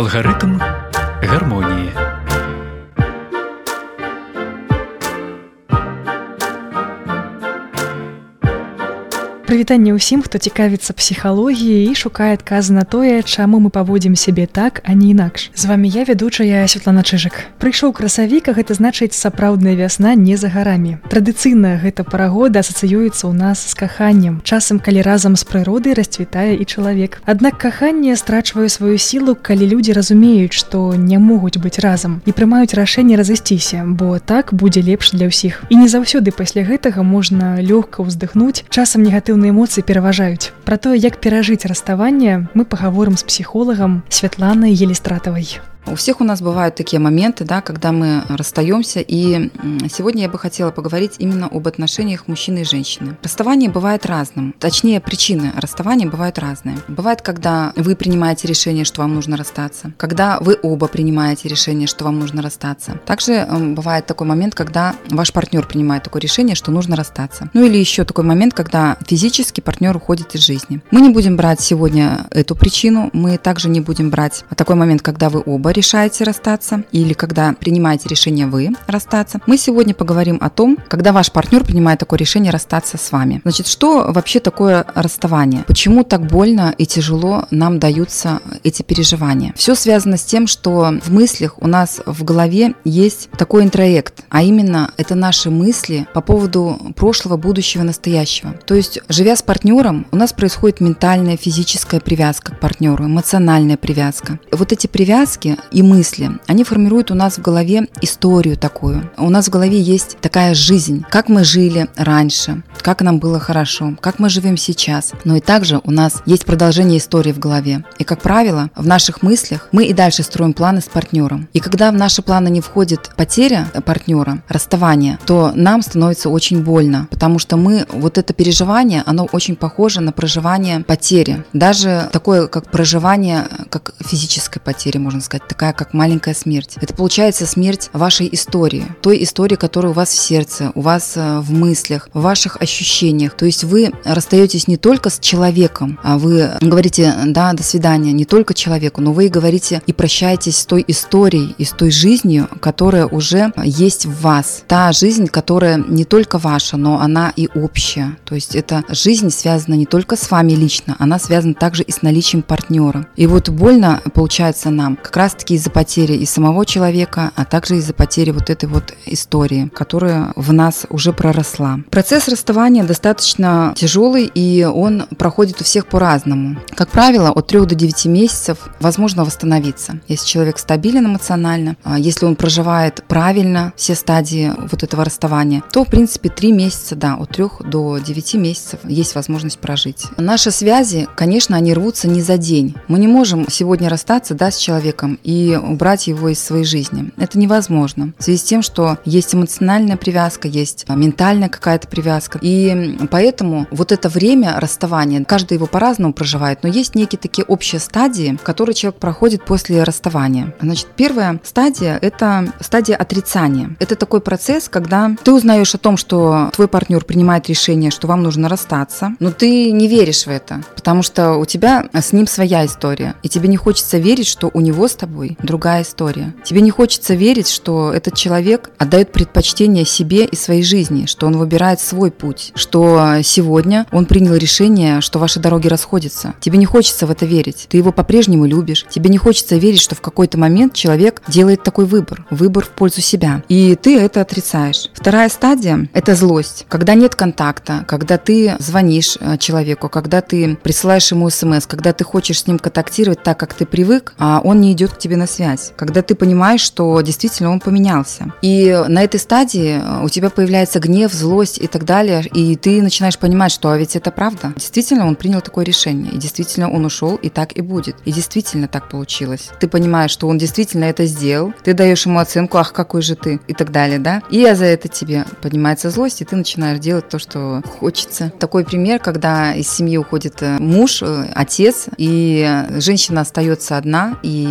Алгарытм гармоніі. Прывітанне ўсім, хто цікавіцца псіхалогіяй і шукае адказы на тое, чаму мы паводзім сябе так, а не інакш. З вамі я, вядучая Святлана Чыжык. Прыйшоў красавік, а гэта значыць сапраўдная вясна не за гарамі. Традыцыйна гэта пара года асацыюецца ў нас з каханнем, часам, калі разам з прыродай расцвітае і чалавек. Аднак каханне страчвае сваю сілу, калі людзі разумеюць, што не могуць быць разам і прымаюць рашэнне разысціся, бо так будзе лепш для ўсіх. І не заўсёды пасля гэтага можна лёгка ўздыхнуць, часам негатыўна эмоцыі пераважаюць. Пра тое, як перажыць расставанне, мы пагаворым з псіхолагам Святланай Елістратавай. У всех у нас бывают такие моменты, да, когда мы расстаемся, и сегодня я бы хотела поговорить именно об отношениях мужчины и женщины. Расставание бывает разным, точнее, причины расставания бывают разные. Бывает, когда вы принимаете решение, что вам нужно расстаться, когда вы оба принимаете решение, что вам нужно расстаться. Также бывает такой момент, когда ваш партнер принимает такое решение, что нужно расстаться. Ну или еще такой момент, когда физически партнер уходит из жизни. Мы не будем брать сегодня эту причину, мы также не будем брать такой момент, когда вы оба решаете расстаться или когда принимаете решение вы расстаться. Мы сегодня поговорим о том, когда ваш партнер принимает такое решение расстаться с вами. Значит, что вообще такое расставание? Почему так больно и тяжело нам даются эти переживания? Все связано с тем, что в мыслях у нас в голове есть такой интроект, а именно это наши мысли по поводу прошлого, будущего, настоящего. То есть, живя с партнером, у нас происходит ментальная, физическая привязка к партнеру, эмоциональная привязка. Вот эти привязки и мысли, они формируют у нас в голове историю такую. У нас в голове есть такая жизнь, как мы жили раньше, как нам было хорошо, как мы живем сейчас. Но и также у нас есть продолжение истории в голове. И, как правило, в наших мыслях мы и дальше строим планы с партнером. И когда в наши планы не входит потеря партнера, расставание, то нам становится очень больно, потому что мы, вот это переживание, оно очень похоже на проживание потери. Даже такое, как проживание, как физической потери, можно сказать, такая как маленькая смерть. Это получается смерть вашей истории, той истории, которая у вас в сердце, у вас в мыслях, в ваших ощущениях. То есть вы расстаетесь не только с человеком, а вы говорите «да, до свидания» не только человеку, но вы говорите и прощаетесь с той историей и с той жизнью, которая уже есть в вас. Та жизнь, которая не только ваша, но она и общая. То есть эта жизнь связана не только с вами лично, она связана также и с наличием партнера. И вот больно получается нам как раз-таки из-за потери и самого человека, а также из-за потери вот этой вот истории, которая в нас уже проросла. Процесс расставания достаточно тяжелый, и он проходит у всех по-разному. Как правило, от 3 до 9 месяцев возможно восстановиться. Если человек стабилен эмоционально, если он проживает правильно все стадии вот этого расставания, то, в принципе, 3 месяца, да, от 3 до 9 месяцев есть возможность прожить. Наши связи, конечно, они рвутся не за день. Мы не можем сегодня расстаться, да, с человеком и убрать его из своей жизни. Это невозможно. В связи с тем, что есть эмоциональная привязка, есть ментальная какая-то привязка. И поэтому вот это время расставания, каждый его по-разному проживает, но есть некие такие общие стадии, которые человек проходит после расставания. Значит, первая стадия – это стадия отрицания. Это такой процесс, когда ты узнаешь о том, что твой партнер принимает решение, что вам нужно расстаться, но ты не веришь в это, потому что у тебя с ним своя история, и тебе не хочется верить, что у него с тобой другая история. Тебе не хочется верить, что этот человек отдает предпочтение себе и своей жизни, что он выбирает свой путь, что сегодня он принял решение, что ваши дороги расходятся. Тебе не хочется в это верить. Ты его по-прежнему любишь. Тебе не хочется верить, что в какой-то момент человек делает такой выбор в пользу себя. И ты это отрицаешь. Вторая стадия – это злость. Когда нет контакта, когда ты звонишь человеку, когда ты присылаешь ему смс, когда ты хочешь с ним контактировать так, как ты привык, а он не идет к тебе на связь, когда ты понимаешь, что действительно он поменялся. И на этой стадии у тебя появляется гнев, злость и так далее, и ты начинаешь понимать, что а ведь это правда. Действительно, он принял такое решение, и действительно он ушел, и так и будет. И действительно так получилось. Ты понимаешь, что он действительно это сделал, ты даешь ему оценку, ах, какой же ты, и так далее, да? И за это тебе поднимается злость, и ты начинаешь делать то, что хочется. Такой пример, когда из семьи уходит муж, отец, и женщина остается одна, и она понимает,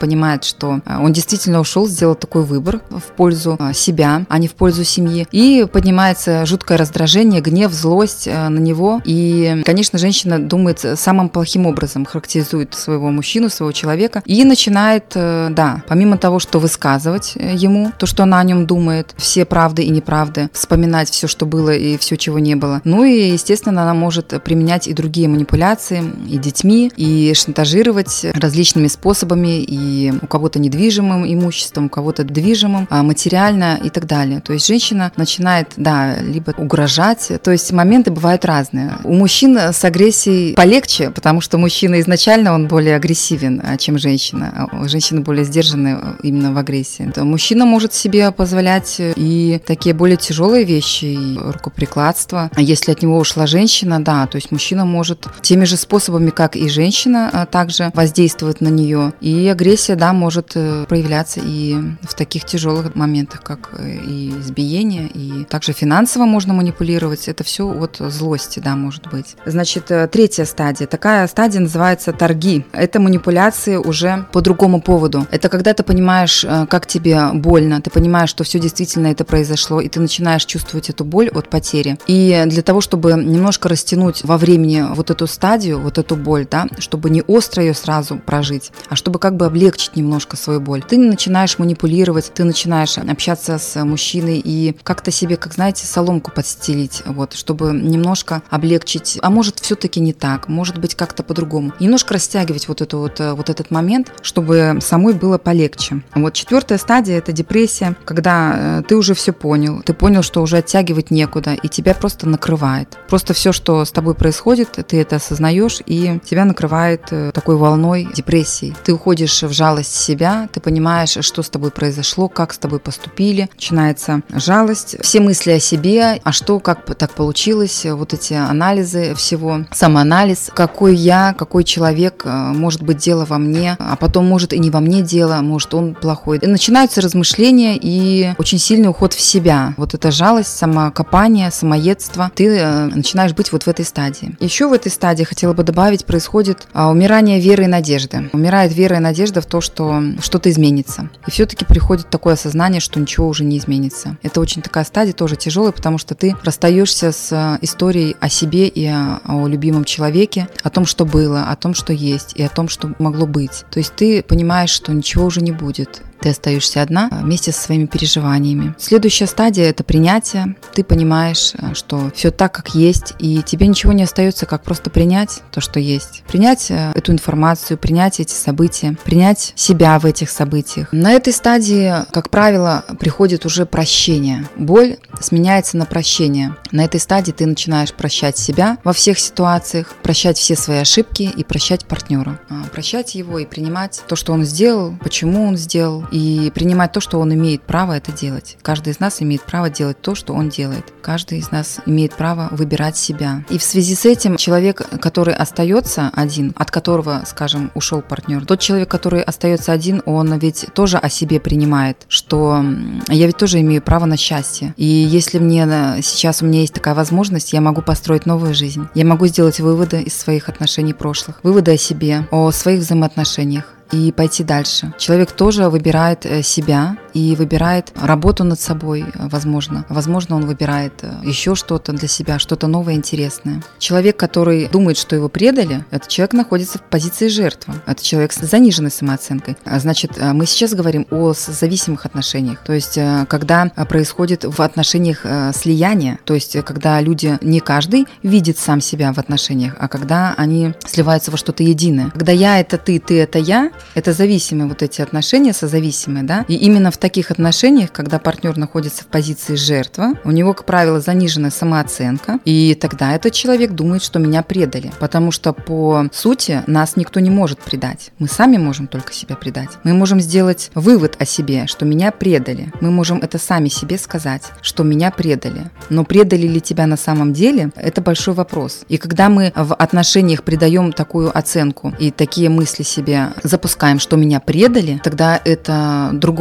понимает, что он действительно ушел, сделал такой выбор в пользу себя, а не в пользу семьи. И поднимается жуткое раздражение, гнев, злость на него. И, конечно, женщина думает самым плохим образом, характеризует своего мужчину, своего человека и начинает, помимо того, что высказывать ему то, что она о нем думает, все правды и неправды, вспоминать все, что было и все, чего не было. Ну и, естественно, она может применять и другие манипуляции, и детьми, и шантажировать различными способами, и у кого-то недвижимым имуществом, у кого-то движимым, материально и так далее. То есть женщина начинает, либо угрожать, то есть моменты бывают разные. У мужчин с агрессией полегче, потому что мужчина изначально он более агрессивен, чем женщина. Женщины более сдержаны именно в агрессии. Мужчина может себе позволять и такие более тяжелые вещи, и рукоприкладство. А если от него ушла женщина, то есть мужчина может теми же способами, как и женщина, также воздействовать на нее. И агрессия, может проявляться и в таких тяжелых моментах, как и избиение, и также финансово можно манипулировать. Это все от злости, может быть. Значит, третья стадия. Такая стадия называется торги. Это манипуляции уже по другому поводу. Это когда ты понимаешь, как тебе больно, ты понимаешь, что все действительно это произошло, и ты начинаешь чувствовать эту боль от потери. И для того, чтобы немножко растянуть во времени вот эту стадию, вот эту боль, чтобы не остро ее сразу прожить, а чтобы как бы облегчить немножко свою боль, ты начинаешь манипулировать, ты начинаешь общаться с мужчиной и как-то себе, как знаете, соломку подстелить, чтобы немножко облегчить, а может все-таки не так, может быть как-то по-другому. Немножко растягивать вот этот момент, чтобы самой было полегче. Четвертая стадия – это депрессия, когда ты уже все понял, ты понял, что уже оттягивать некуда, и тебя просто накрывает. Просто все, что с тобой происходит, ты это осознаешь, и тебя накрывает такой волной депрессии. Ты уходишь в жалость себя, ты понимаешь, что с тобой произошло, как с тобой поступили. Начинается жалость, все мысли о себе, а что, как так получилось, вот эти анализы всего, самоанализ, какой я, какой человек, может быть, дело во мне, а потом, может, и не во мне дело, может, он плохой. И начинаются размышления и очень сильный уход в себя. Вот эта жалость, самокопание, самоедство. Ты начинаешь быть вот в этой стадии. Еще в этой стадии, хотела бы добавить, происходит умирание веры и надежды. Умирает вера и надежда в то, что что-то изменится. И все-таки приходит такое осознание, что ничего уже не изменится. Это очень такая стадия, тоже тяжелая, потому что ты расстаешься с историей о себе и о любимом человеке, о том, что было, о том, что есть, и о том, что могло быть. То есть ты понимаешь, что ничего уже не будет. Ты остаешься одна вместе со своими переживаниями. Следующая стадия – это принятие. Ты понимаешь, что все так, как есть, и тебе ничего не остается, как просто принять то, что есть. Принять эту информацию, принять эти события, принять себя в этих событиях. На этой стадии, как правило, приходит уже прощение. Боль сменяется на прощение. На этой стадии ты начинаешь прощать себя во всех ситуациях, прощать все свои ошибки и прощать партнера. Прощать его и принимать то, что он сделал, почему он сделал, и принимать то, что он имеет право это делать. Каждый из нас имеет право делать то, что он делает. Каждый из нас имеет право выбирать себя. И в связи с этим человек, который остается один, от которого, скажем, ушел партнер, тот человек, который остается один, он ведь тоже о себе принимает, что я ведь тоже имею право на счастье. И если сейчас у меня есть такая возможность, я могу построить новую жизнь. Я могу сделать выводы из своих отношений прошлых, выводы о себе, о своих взаимоотношениях. И пойти дальше. Человек тоже выбирает себя и выбирает работу над собой, возможно. Возможно, он выбирает еще что-то для себя, что-то новое, интересное. Человек, который думает, что его предали, этот человек находится в позиции жертвы. Это человек с заниженной самооценкой. Значит, мы сейчас говорим о зависимых отношениях. То есть, когда происходит в отношениях слияние, то есть, когда люди, не каждый видит сам себя в отношениях, а когда они сливаются во что-то единое. Когда я – это ты – это я, это зависимые вот эти отношения, созависимые, да. И именно в таких отношениях, когда партнер находится в позиции жертвы, у него, как правило, заниженная самооценка, и тогда этот человек думает, что меня предали. Потому что, по сути, нас никто не может предать. Мы сами можем только себя предать. Мы можем сделать вывод о себе, что меня предали. Мы можем это сами себе сказать, что меня предали. Но предали ли тебя на самом деле, это большой вопрос. И когда мы в отношениях придаем такую оценку и такие мысли себе запускаем, что меня предали, тогда это другой разговор.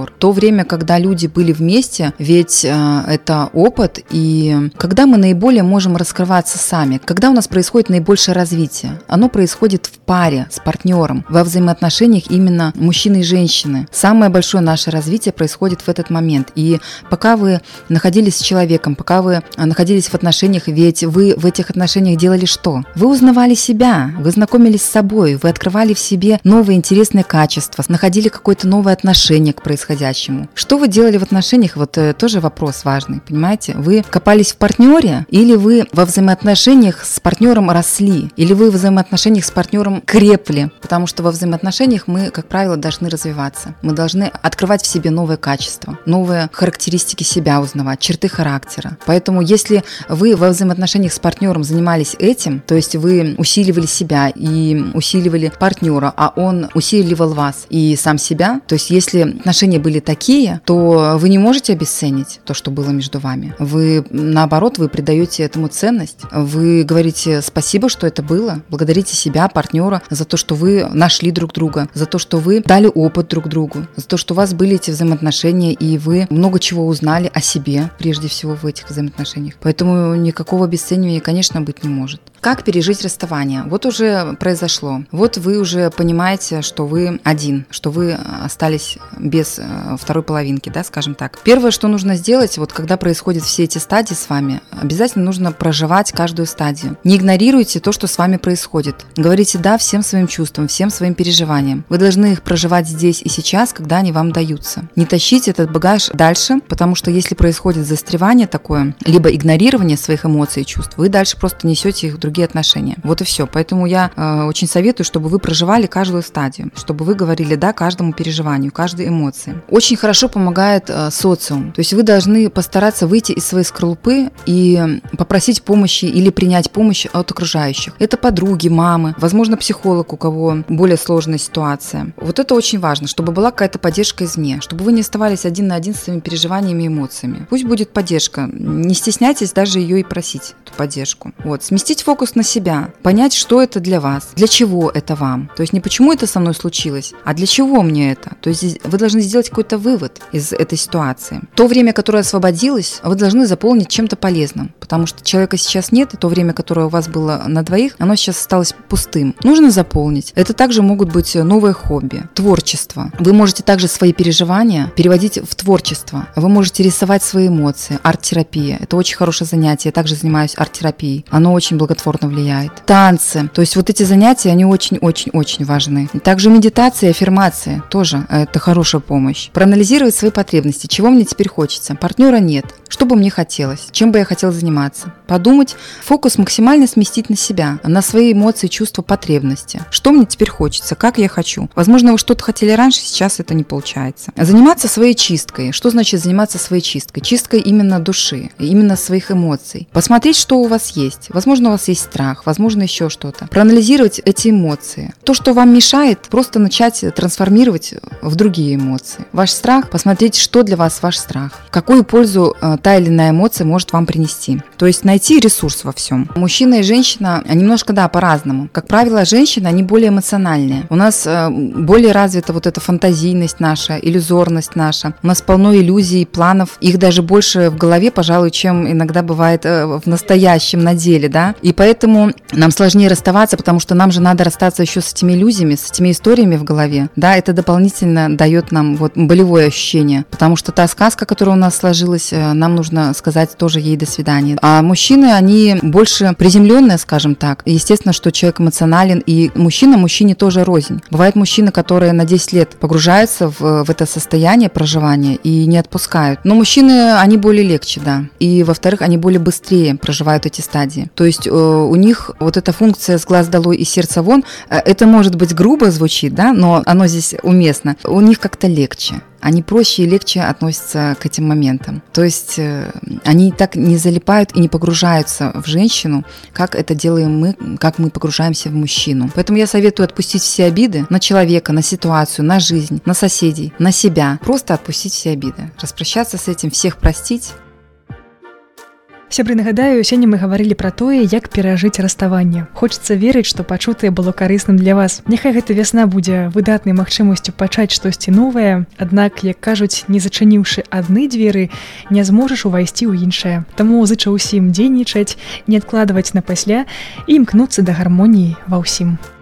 разговор. То время, когда люди были вместе, ведь это опыт, и когда мы наиболее можем раскрываться сами, когда у нас происходит наибольшее развитие, оно происходит в паре с партнером, во взаимоотношениях именно мужчины и женщины. Самое большое наше развитие происходит в этот момент. И пока вы находились с человеком, пока вы находились в отношениях, ведь вы в этих отношениях делали что? Вы узнавали себя, вы знакомились с собой, вы открывали в себе новые интересные качества, находили какое-то новое отношение к происходящему. Что вы делали в отношениях? Вот тоже вопрос важный, понимаете? Вы копались в партнере, или вы во взаимоотношениях с партнером росли, или вы в взаимоотношениях с партнером крепли, потому что во взаимоотношениях мы, как правило, должны развиваться. Мы должны открывать в себе новые качества, новые характеристики себя узнавать, черты характера. Поэтому если вы во взаимоотношениях с партнером занимались этим, то есть вы усиливали себя и усиливали партнера, а он усиливал вас и сам себя, то есть если отношения были такие, то вы не можете обесценить то, что было между вами. Вы, наоборот, вы придаете этому ценность. Вы говорите спасибо, что это было, благодарите себя, партнера за то, что вы нашли друг друга, за то, что вы дали опыт друг другу, за то, что у вас были эти взаимоотношения, и вы много чего узнали о себе, прежде всего, в этих взаимоотношениях. Поэтому никакого обесценивания, конечно, быть не может. Как пережить расставание? Вот уже произошло. Вот вы уже понимаете, что вы один, что вы остались без второй половинки, да, скажем так. Первое, что нужно сделать, вот когда происходят все эти стадии с вами, обязательно нужно проживать каждую стадию. Не игнорируйте то, что с вами происходит. Говорите «да» всем своим чувствам, всем своим переживаниям. Вы должны их проживать здесь и сейчас, когда они вам даются. Не тащите этот багаж дальше, потому что если происходит застревание такое, либо игнорирование своих эмоций и чувств, вы дальше просто несете их в другие отношения. Вот и все. Поэтому я очень советую, чтобы вы проживали каждую стадию, чтобы вы говорили «да» каждому переживанию, каждой эмоции. Очень хорошо помогает социум. То есть вы должны постараться выйти из своей скорлупы и попросить помощи или принять помощь от окружающих. Это подруги, мамы, возможно, психолог, у кого более сложная ситуация. Вот это очень важно, чтобы была какая-то поддержка извне, чтобы вы не оставались один на один с своими переживаниями и эмоциями. Пусть будет поддержка. Не стесняйтесь даже ее и просить, эту поддержку. Вот. Сместить фокус на себя, понять, что это для вас, для чего это вам. То есть не почему это со мной случилось, а для чего мне это. То есть вы должны сделать какой-то вывод из этой ситуации. То время, которое освободилось, вы должны заполнить чем-то полезным, потому что человека сейчас нет, и то время, которое у вас было на двоих, оно сейчас осталось пустым. Нужно заполнить. Это также могут быть новые хобби, творчество. Вы можете также свои переживания переводить в творчество. Вы можете рисовать свои эмоции. Арт-терапия. Это очень хорошее занятие. Я также занимаюсь арт-терапией. Оно очень благотворно влияет. Танцы. То есть вот эти занятия, они очень-очень-очень важны. Также медитация и аффирмация. Тоже это хорошая помощь. Проанализировать свои потребности. Чего мне теперь хочется? Партнера нет. Что бы мне хотелось? Чем бы я хотела заниматься? Подумать, фокус максимально сместить на себя, на свои эмоции, чувства, потребности. Что мне теперь хочется? Как я хочу? Возможно, вы что-то хотели раньше, сейчас это не получается. Заниматься своей чисткой. Что значит заниматься своей чисткой? Чисткой именно души, именно своих эмоций. Посмотреть, что у вас есть. Возможно, у вас есть страх, возможно, еще что-то. Проанализировать эти эмоции. То, что вам мешает, просто начать трансформировать в другие эмоции. Ваш страх, посмотреть, что для вас ваш страх. Какую пользу та или иная эмоция может вам принести. То есть найти ресурс во всем. Мужчина и женщина немножко, да, по-разному. Как правило, женщины, они более эмоциональные. У нас более развита вот эта фантазийность наша, иллюзорность наша. У нас полно иллюзий, планов. Их даже больше в голове, пожалуй, чем иногда бывает в настоящем, на деле, да. И поэтому нам сложнее расставаться, потому что нам же надо расстаться еще с этими иллюзиями, с этими историями в голове. Да, это дополнительно дает нам вот болевое ощущение. Потому что та сказка, которая у нас сложилась, нам нужно сказать тоже ей до свидания. А мужчины, они больше приземленные, скажем так. Естественно, что человек эмоционален, и мужчине тоже рознь. Бывают мужчины, которые на 10 лет погружаются в это состояние проживания и не отпускают. Но мужчины, они более легче, да. И, во-вторых, они более быстрее проживают эти стадии. То есть у них вот эта функция «с глаз долой и сердца вон», это, может быть, грубо звучит, да, но оно здесь уместно. У них как-то легче. Они проще и легче относятся к этим моментам. То есть они так не залипают и не погружаются в женщину, как это делаем мы, как мы погружаемся в мужчину. Поэтому я советую отпустить все обиды на человека, на ситуацию, на жизнь, на соседей, на себя. Просто отпустить все обиды, распрощаться с этим, всех простить. Сябры, нагадаю, сёння мы гаварылі пра тое, як перажыць расставанне. Хочацца верыць, што пачутае было карысным для вас. Няхай гэта вясна будзе выдатнай магчымасцю пачаць штосьці новае, аднак, як кажуць, не зачыніўшы адны дзверы, не зможаш увайсці ў іншае. Таму зычу ўсім дзейнічаць, не адкладваць на пасля і імкнуцца да гармоніі ва ўсім.